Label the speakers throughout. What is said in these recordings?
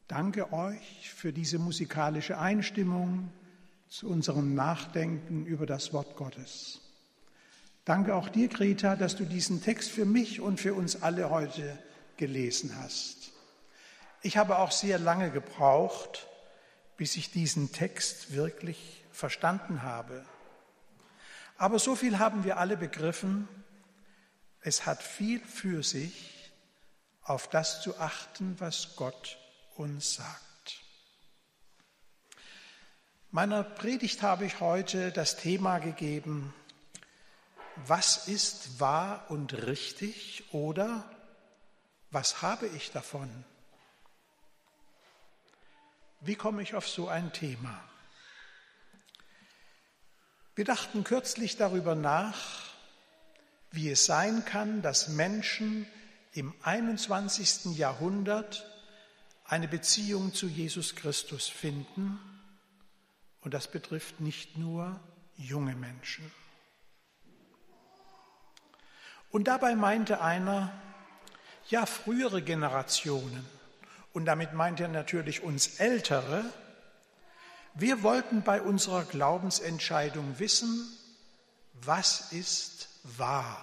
Speaker 1: Danke euch für diese musikalische Einstimmung zu unserem Nachdenken über das Wort Gottes. Danke auch dir, Greta, dass du diesen Text für mich und für uns alle heute gelesen hast. Ich habe auch sehr lange gebraucht, bis ich diesen Text wirklich verstanden habe. Aber so viel haben wir alle begriffen, es hat viel für sich, auf das zu achten, was Gott uns sagt. Meiner Predigt habe ich heute das Thema gegeben: Was ist wahr und richtig oder was habe ich davon? Wie komme ich auf so ein Thema? Wir dachten kürzlich darüber nach, wie es sein kann, dass Menschen im 21. Jahrhundert eine Beziehung zu Jesus Christus finden. Und das betrifft nicht nur junge Menschen. Und dabei meinte einer, ja, frühere Generationen, und damit meint er natürlich uns Ältere, wir wollten bei unserer Glaubensentscheidung wissen, was ist wahr.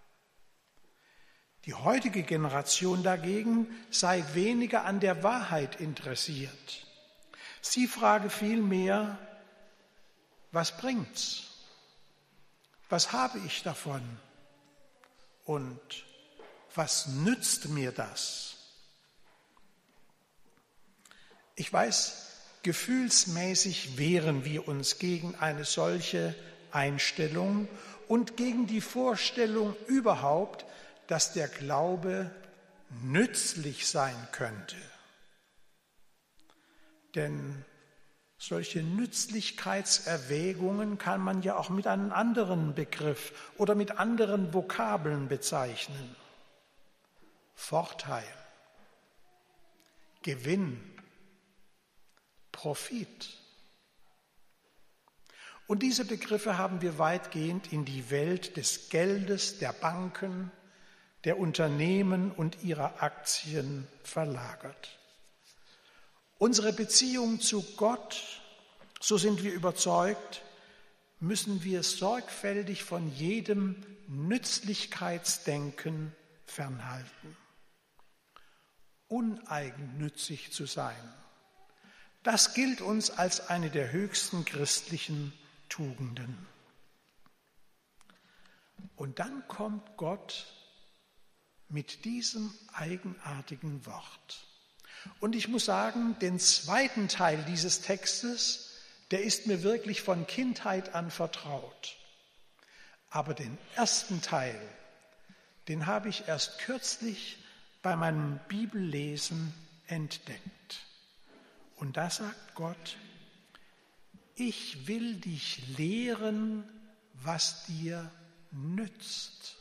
Speaker 1: Die heutige Generation dagegen sei weniger an der Wahrheit interessiert. Sie frage vielmehr, was bringt's? Was habe ich davon? Und was nützt mir das? Ich weiß, gefühlsmäßig wehren wir uns gegen eine solche Einstellung und gegen die Vorstellung überhaupt, dass der Glaube nützlich sein könnte. Denn solche Nützlichkeitserwägungen kann man ja auch mit einem anderen Begriff oder mit anderen Vokabeln bezeichnen. Vorteil, Gewinn, Profit. Und diese Begriffe haben wir weitgehend in die Welt des Geldes, der Banken, der Unternehmen und ihrer Aktien verlagert. Unsere Beziehung zu Gott, so sind wir überzeugt, müssen wir sorgfältig von jedem Nützlichkeitsdenken fernhalten. Uneigennützig zu sein, das gilt uns als eine der höchsten christlichen Tugenden. Und dann kommt Gott mit diesem eigenartigen Wort. Und ich muss sagen, den zweiten Teil dieses Textes, der ist mir wirklich von Kindheit an vertraut. Aber den ersten Teil, den habe ich erst kürzlich bei meinem Bibellesen entdeckt. Und da sagt Gott: Ich will dich lehren, was dir nützt.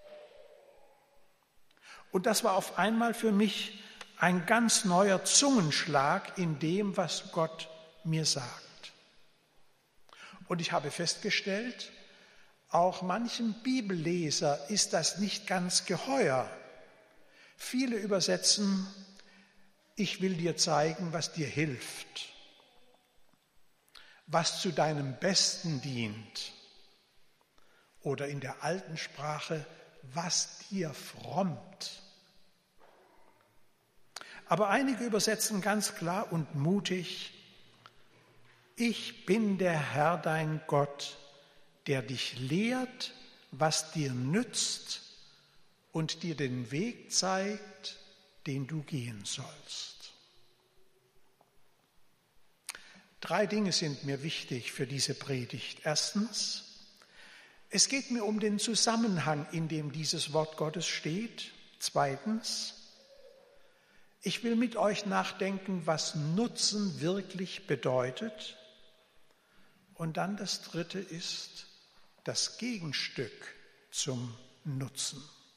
Speaker 1: Und das war auf einmal für mich ein ganz neuer Zungenschlag in dem, was Gott mir sagt. Und ich habe festgestellt, auch manchem Bibelleser ist das nicht ganz geheuer. Viele übersetzen: Ich will dir zeigen, was dir hilft, was zu deinem Besten dient. Oder in der alten Sprache, was dir frommt. Aber einige übersetzen ganz klar und mutig: Ich bin der Herr dein Gott, der dich lehrt, was dir nützt und dir den Weg zeigt, den du gehen sollst. 3 Dinge sind mir wichtig für diese Predigt. Erstens, es geht mir um den Zusammenhang, in dem dieses Wort Gottes steht. Zweitens, ich will mit euch nachdenken, was Nutzen wirklich bedeutet. Und dann das Dritte ist das Gegenstück zum Nutzen.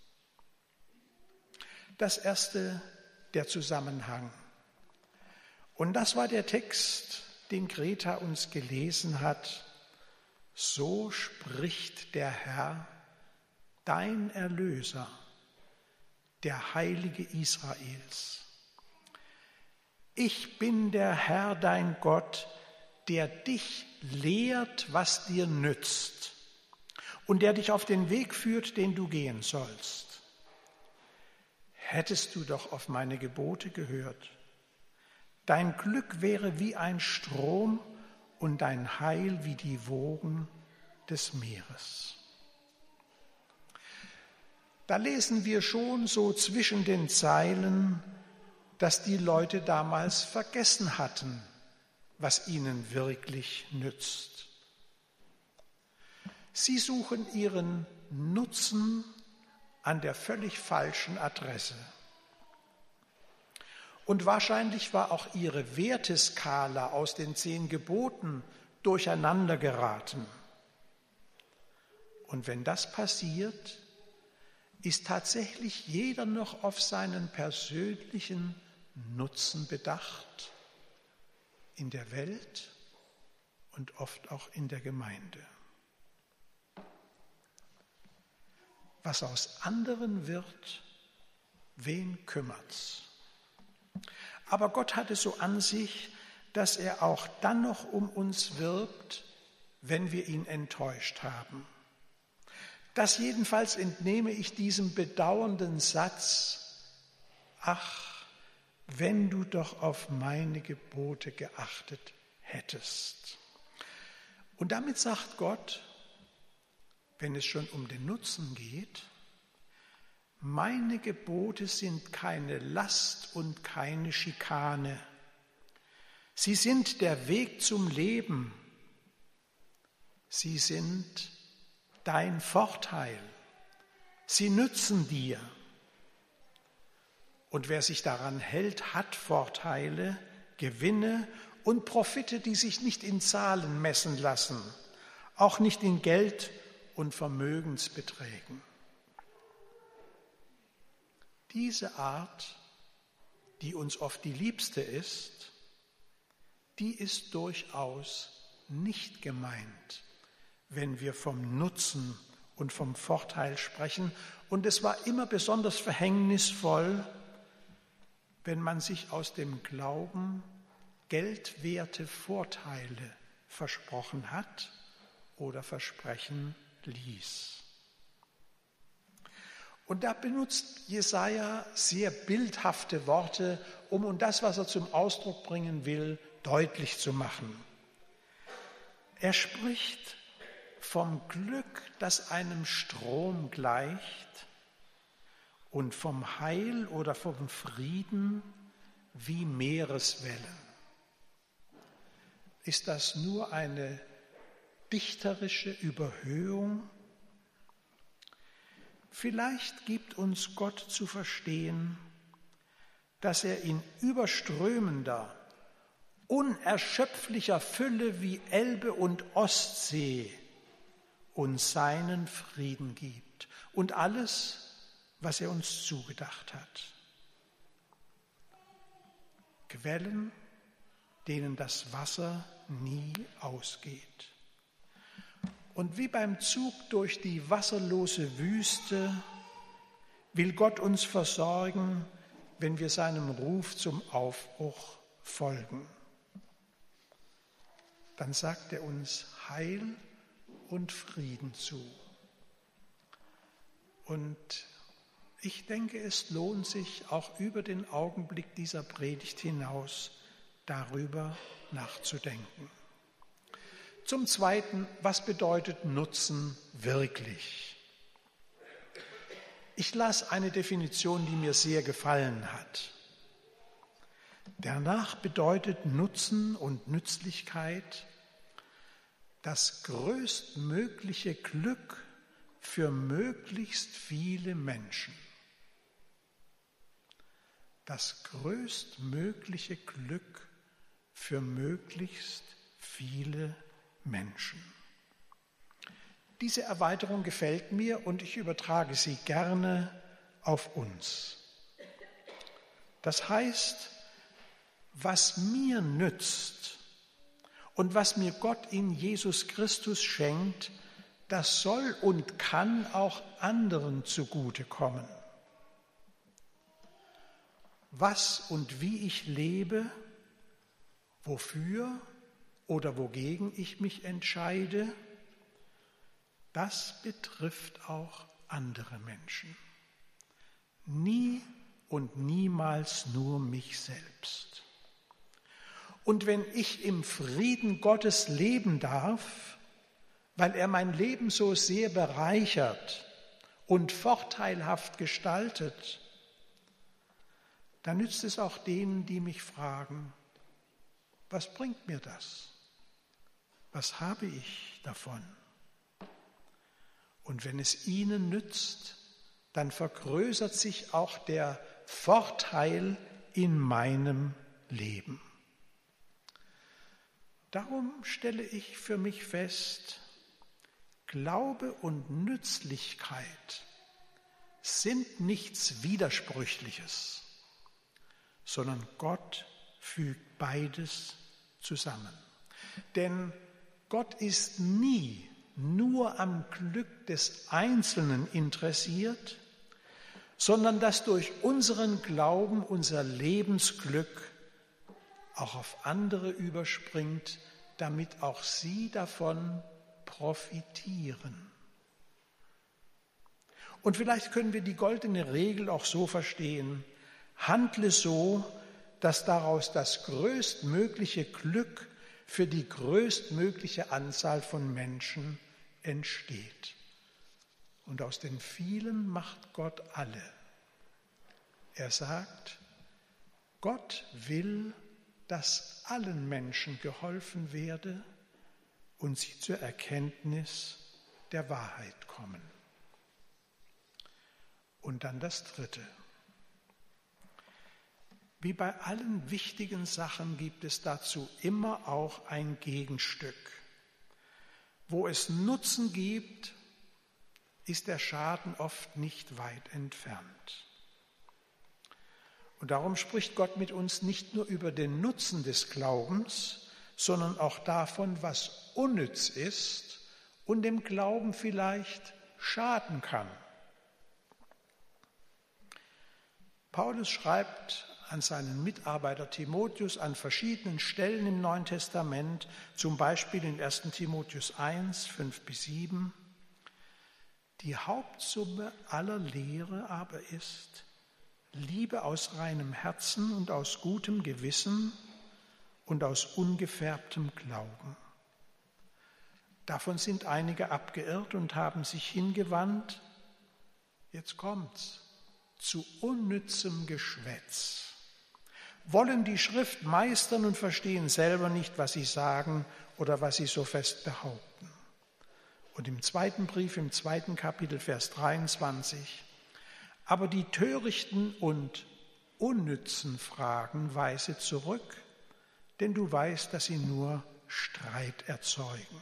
Speaker 1: Das erste, der Zusammenhang. Und das war der Text, den Greta uns gelesen hat. So spricht der Herr, dein Erlöser, der Heilige Israels. Ich bin der Herr, dein Gott, der dich lehrt, was dir nützt und der dich auf den Weg führt, den du gehen sollst. Hättest du doch auf meine Gebote gehört. Dein Glück wäre wie ein Strom und dein Heil wie die Wogen des Meeres. Da lesen wir schon so zwischen den Zeilen, dass die Leute damals vergessen hatten, was ihnen wirklich nützt. Sie suchen ihren Nutzen an der völlig falschen Adresse. Und wahrscheinlich war auch ihre Werteskala aus den 10 Geboten durcheinander geraten. Und wenn das passiert, ist tatsächlich jeder noch auf seinen persönlichen Nutzen bedacht, in der Welt und oft auch in der Gemeinde. Was aus anderen wird, wen kümmert's? Aber Gott hat es so an sich, dass er auch dann noch um uns wirbt, wenn wir ihn enttäuscht haben. Das jedenfalls entnehme ich diesem bedauernden Satz: Ach, wenn du doch auf meine Gebote geachtet hättest. Und damit sagt Gott, wenn es schon um den Nutzen geht: Meine Gebote sind keine Last und keine Schikane. Sie sind der Weg zum Leben. Sie sind dein Vorteil. Sie nützen dir. Und wer sich daran hält, hat Vorteile, Gewinne und Profite, die sich nicht in Zahlen messen lassen, auch nicht in Geld und Vermögensbeträgen. Diese Art, die uns oft die liebste ist, die ist durchaus nicht gemeint, wenn wir vom Nutzen und vom Vorteil sprechen. Und es war immer besonders verhängnisvoll, wenn man sich aus dem Glauben geldwerte Vorteile versprochen hat oder versprechen ließ. Und da benutzt Jesaja sehr bildhafte Worte, um das, was er zum Ausdruck bringen will, deutlich zu machen. Er spricht vom Glück, das einem Strom gleicht, und vom Heil oder vom Frieden wie Meereswellen. Ist das nur eine dichterische Überhöhung? Vielleicht gibt uns Gott zu verstehen, dass er in überströmender, unerschöpflicher Fülle wie Elbe und Ostsee uns seinen Frieden gibt und alles, was er uns zugedacht hat. Quellen, denen das Wasser nie ausgeht. Und wie beim Zug durch die wasserlose Wüste will Gott uns versorgen, wenn wir seinem Ruf zum Aufbruch folgen. Dann sagt er uns Heil und Frieden zu. Und ich denke, es lohnt sich auch über den Augenblick dieser Predigt hinaus darüber nachzudenken. Zum Zweiten, was bedeutet Nutzen wirklich? Ich las eine Definition, die mir sehr gefallen hat. Danach bedeutet Nutzen und Nützlichkeit das größtmögliche Glück für möglichst viele Menschen. Das größtmögliche Glück für möglichst viele Menschen. Diese Erweiterung gefällt mir und ich übertrage sie gerne auf uns. Das heißt, was mir nützt und was mir Gott in Jesus Christus schenkt, das soll und kann auch anderen zugutekommen. Was und wie ich lebe, wofür oder wogegen ich mich entscheide, das betrifft auch andere Menschen. Nie und niemals nur mich selbst. Und wenn ich im Frieden Gottes leben darf, weil er mein Leben so sehr bereichert und vorteilhaft gestaltet, dann nützt es auch denen, die mich fragen, was bringt mir das? Was habe ich davon? Und wenn es ihnen nützt, dann vergrößert sich auch der Vorteil in meinem Leben. Darum stelle ich für mich fest, Glaube und Nützlichkeit sind nichts Widersprüchliches, sondern Gott fügt beides zusammen. Denn Gott ist nie nur am Glück des Einzelnen interessiert, sondern dass durch unseren Glauben unser Lebensglück auch auf andere überspringt, damit auch sie davon profitieren. Und vielleicht können wir die goldene Regel auch so verstehen: Handle so, dass daraus das größtmögliche Glück für die größtmögliche Anzahl von Menschen entsteht. Und aus den vielen macht Gott alle. Er sagt, Gott will, dass allen Menschen geholfen werde und sie zur Erkenntnis der Wahrheit kommen. Und dann das Dritte. Wie bei allen wichtigen Sachen gibt es dazu immer auch ein Gegenstück. Wo es Nutzen gibt, ist der Schaden oft nicht weit entfernt. Und darum spricht Gott mit uns nicht nur über den Nutzen des Glaubens, sondern auch davon, was unnütz ist und dem Glauben vielleicht schaden kann. Paulus schreibt an seinen Mitarbeiter Timotheus an verschiedenen Stellen im Neuen Testament, zum Beispiel in 1. Timotheus 1, 5-7, die Hauptsumme aller Lehre aber ist Liebe aus reinem Herzen und aus gutem Gewissen und aus ungefärbtem Glauben. Davon sind einige abgeirrt und haben sich hingewandt, jetzt kommt's, zu unnützem Geschwätz, wollen die Schrift meistern und verstehen selber nicht, was sie sagen oder was sie so fest behaupten. Und im zweiten Brief, im 2. Kapitel, Vers 23, aber die törichten und unnützen Fragen weise zurück, denn du weißt, dass sie nur Streit erzeugen.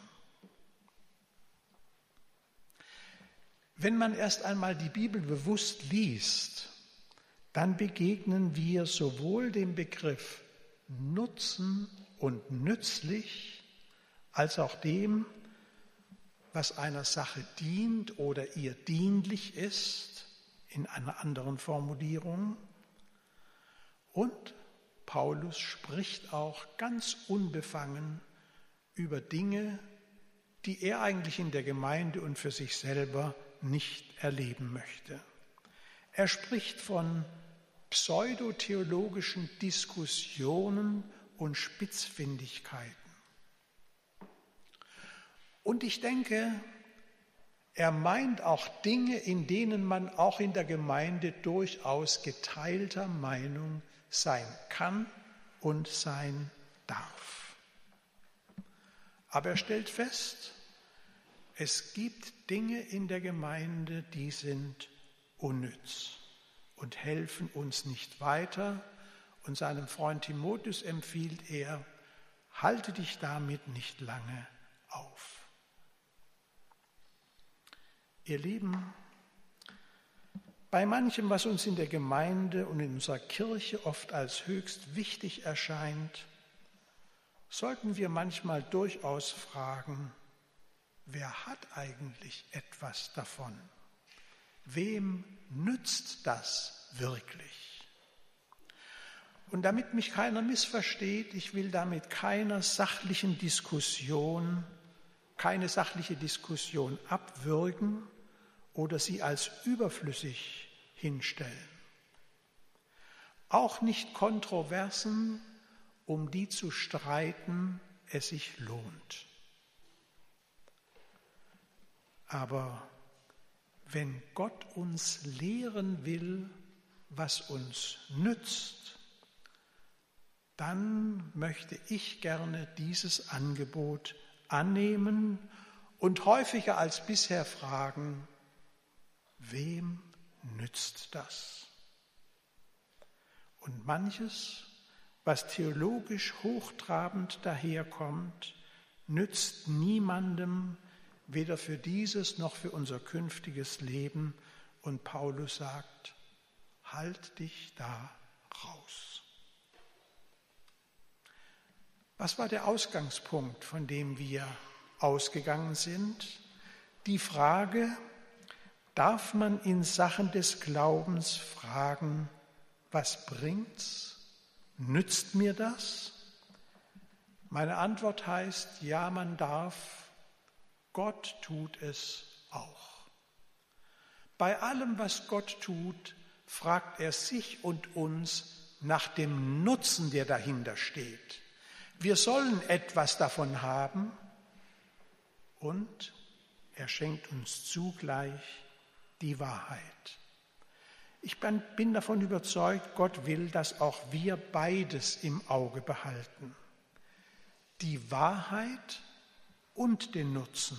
Speaker 1: Wenn man erst einmal die Bibel bewusst liest, dann begegnen wir sowohl dem Begriff Nutzen und nützlich, als auch dem, was einer Sache dient oder ihr dienlich ist, in einer anderen Formulierung. Und Paulus spricht auch ganz unbefangen über Dinge, die er eigentlich in der Gemeinde und für sich selber nicht erleben möchte. Er spricht von pseudotheologischen Diskussionen und Spitzfindigkeiten. Und ich denke, er meint auch Dinge, in denen man auch in der Gemeinde durchaus geteilter Meinung sein kann und sein darf. Aber er stellt fest, es gibt Dinge in der Gemeinde, die sind unnütz und helfen uns nicht weiter. Und seinem Freund Timotheus empfiehlt er, halte dich damit nicht lange auf. Ihr Lieben, bei manchem, was uns in der Gemeinde und in unserer Kirche oft als höchst wichtig erscheint, sollten wir manchmal durchaus fragen, wer hat eigentlich etwas davon? Wem nützt das wirklich? Und damit mich keiner missversteht, ich will damit keine sachliche Diskussion abwürgen oder sie als überflüssig hinstellen. Auch nicht Kontroversen, um die zu streiten, es sich lohnt. Aber wenn Gott uns lehren will, was uns nützt, dann möchte ich gerne dieses Angebot annehmen und häufiger als bisher fragen, wem nützt das? Und manches, was theologisch hochtrabend daherkommt, nützt niemandem, weder für dieses noch für unser künftiges Leben. Und Paulus sagt, halt dich da raus. Was war der Ausgangspunkt, von dem wir ausgegangen sind? Die Frage, darf man in Sachen des Glaubens fragen, was bringt's? Nützt mir das? Meine Antwort heißt, ja, man darf. Gott tut es auch. Bei allem, was Gott tut, fragt er sich und uns nach dem Nutzen, der dahinter steht. Wir sollen etwas davon haben und er schenkt uns zugleich die Wahrheit. Ich bin davon überzeugt, Gott will, dass auch wir beides im Auge behalten. Die Wahrheit und den Nutzen.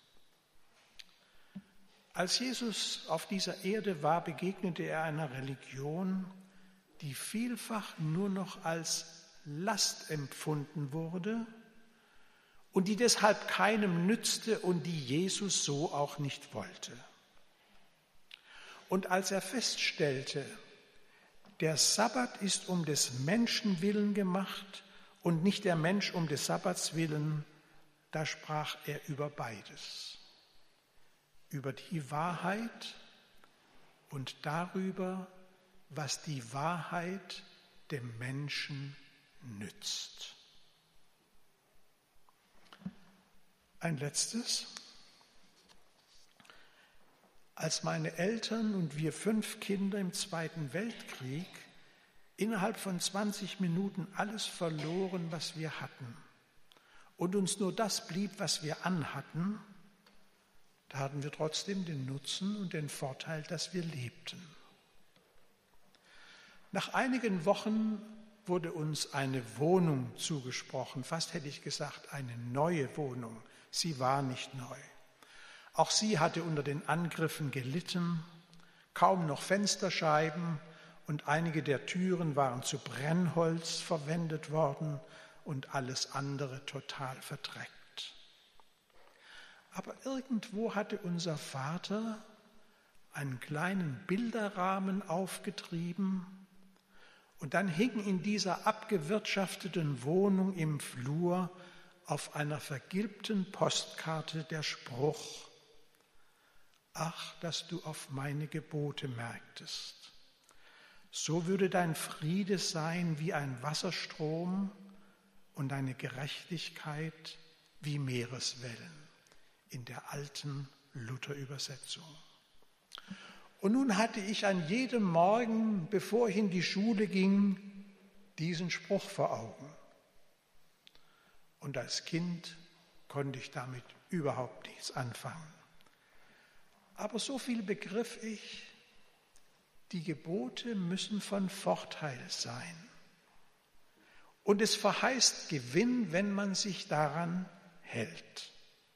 Speaker 1: Als Jesus auf dieser Erde war, begegnete er einer Religion, die vielfach nur noch als Last empfunden wurde und die deshalb keinem nützte und die Jesus so auch nicht wollte. Und als er feststellte, der Sabbat ist um des Menschen willen gemacht und nicht der Mensch um des Sabbats willen, da sprach er über beides, über die Wahrheit und darüber, was die Wahrheit dem Menschen nützt. Ein letztes. Als meine Eltern und wir 5 Kinder im Zweiten Weltkrieg innerhalb von 20 Minuten alles verloren, was wir hatten, und uns nur das blieb, was wir anhatten, da hatten wir trotzdem den Nutzen und den Vorteil, dass wir lebten. Nach einigen Wochen wurde uns eine Wohnung zugesprochen, fast hätte ich gesagt, eine neue Wohnung. Sie war nicht neu. Auch sie hatte unter den Angriffen gelitten, kaum noch Fensterscheiben und einige der Türen waren zu Brennholz verwendet worden und alles andere total verdreckt. Aber irgendwo hatte unser Vater einen kleinen Bilderrahmen aufgetrieben und dann hing in dieser abgewirtschafteten Wohnung im Flur auf einer vergilbten Postkarte der Spruch: Ach, dass du auf meine Gebote merktest. So würde dein Friede sein wie ein Wasserstrom und deine Gerechtigkeit wie Meereswellen, in der alten Luther-Übersetzung. Und nun hatte ich an jedem Morgen, bevor ich in die Schule ging, diesen Spruch vor Augen. Und als Kind konnte ich damit überhaupt nichts anfangen. Aber so viel begriff ich, die Gebote müssen von Vorteil sein. Und es verheißt Gewinn, wenn man sich daran hält.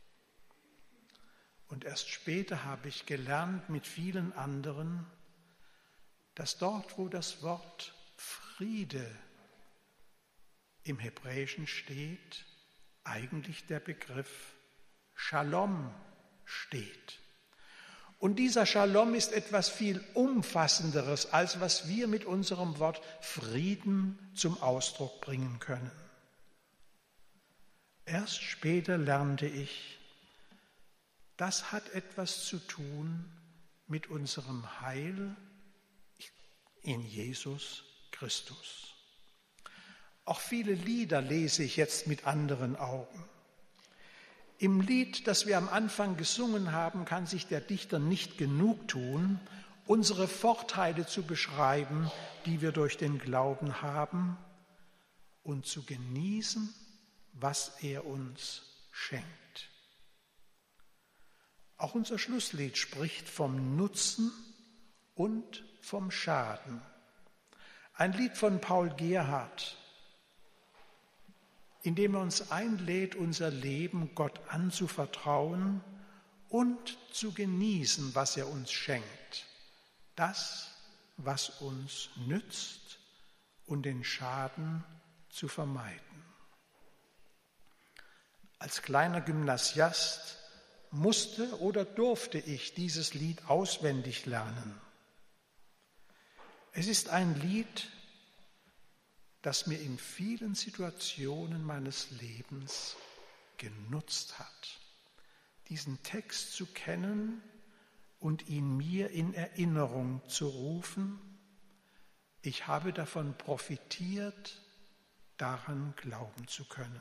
Speaker 1: Und erst später habe ich gelernt mit vielen anderen, dass dort, wo das Wort Friede im Hebräischen steht, eigentlich der Begriff Shalom steht. Und dieser Shalom ist etwas viel Umfassenderes, als was wir mit unserem Wort Frieden zum Ausdruck bringen können. Erst später lernte ich, das hat etwas zu tun mit unserem Heil in Jesus Christus. Auch viele Lieder lese ich jetzt mit anderen Augen. Im Lied, das wir am Anfang gesungen haben, kann sich der Dichter nicht genug tun, unsere Vorteile zu beschreiben, die wir durch den Glauben haben, und zu genießen, was er uns schenkt. Auch unser Schlusslied spricht vom Nutzen und vom Schaden. Ein Lied von Paul Gerhardt, in dem er uns einlädt, unser Leben Gott anzuvertrauen und zu genießen, was er uns schenkt. Das, was uns nützt, und den Schaden zu vermeiden. Als kleiner Gymnasiast musste oder durfte ich dieses Lied auswendig lernen. Es ist ein Lied, das mir in vielen Situationen meines Lebens genutzt hat, diesen Text zu kennen und ihn mir in Erinnerung zu rufen. Ich habe davon profitiert, daran glauben zu können.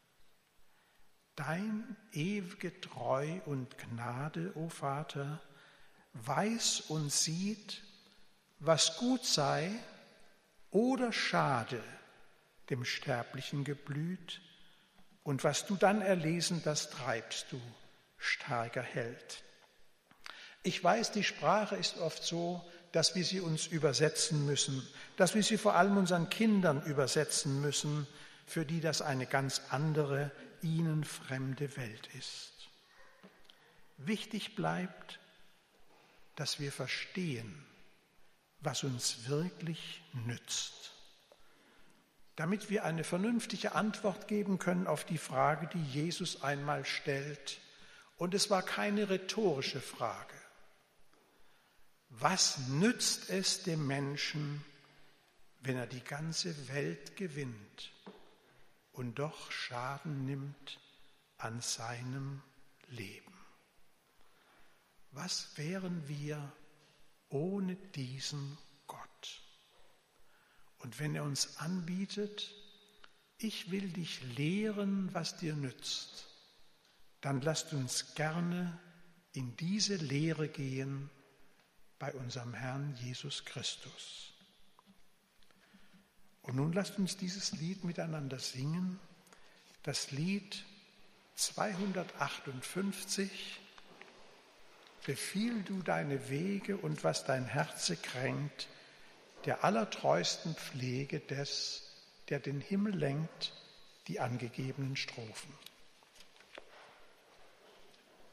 Speaker 1: Dein ewige Treu und Gnade, o Vater, weiß und sieht, was gut sei oder schade dem Sterblichen geblüht, und was du dann erlesen, das treibst du, starker Held. Ich weiß, die Sprache ist oft so, dass wir sie uns übersetzen müssen, dass wir sie vor allem unseren Kindern übersetzen müssen, für die das eine ganz andere, ihnen fremde Welt ist. Wichtig bleibt, dass wir verstehen, was uns wirklich nützt, damit wir eine vernünftige Antwort geben können auf die Frage, die Jesus einmal stellt. Und es war keine rhetorische Frage. Was nützt es dem Menschen, wenn er die ganze Welt gewinnt und doch Schaden nimmt an seinem Leben? Was wären wir ohne diesen Gott? Und wenn er uns anbietet, ich will dich lehren, was dir nützt, dann lasst uns gerne in diese Lehre gehen bei unserem Herrn Jesus Christus. Und nun lasst uns dieses Lied miteinander singen, das Lied 258, Befiehl du deine Wege und was dein Herze kränkt, der allertreusten Pflege des, der den Himmel lenkt, die angegebenen Strophen.